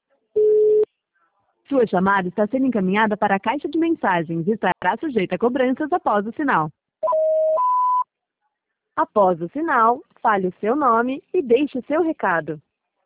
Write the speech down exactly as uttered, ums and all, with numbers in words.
Sua chamada está sendo encaminhada para a caixa de mensagens e estará sujeita a cobranças após o sinal. Após o sinal, fale o seu nome e deixe o seu recado.